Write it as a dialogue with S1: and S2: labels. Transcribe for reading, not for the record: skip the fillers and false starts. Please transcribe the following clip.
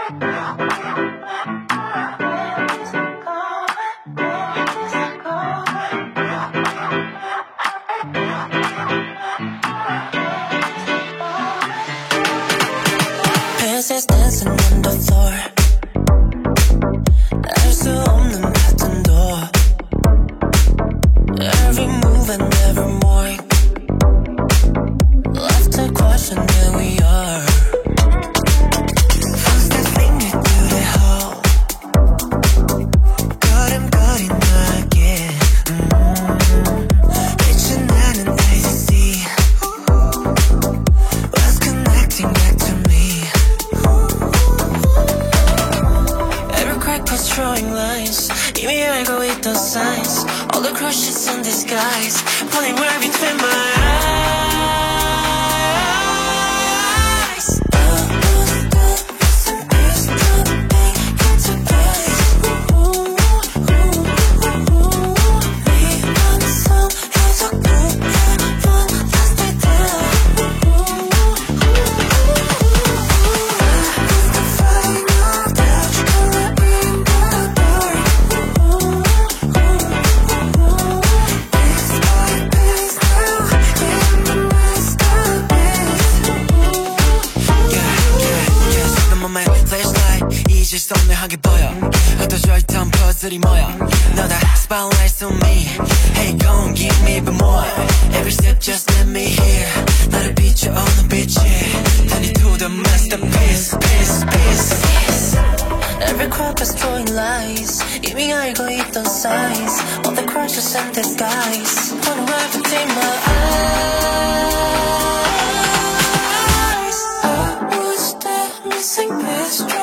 S1: Pieces dancing on the floor. 알 수 없는 pattern도. Every move and every more. Left to question where we are. First I finger through the hole. 걸음걸이 너에게 빛이 나는 ecstasy. What's connecting back to me? Every crack was drawing lines. 이미 알고 있던 signs. All the crushes in disguise. Pulling right between my eyes. 선명하게 보여 흩어져 있던 퍼즐이 모여 너다 spotlights on me. Hey go and give me but more. Every step just let me hear. 나를 비춰 어느 빛이 Turn it to the masterpiece. Piece, piece. Every crop is drawing lies. 이미 알고 있던 signs. All the crushes and disguise. Put it right between my eyes. I was the missing piece.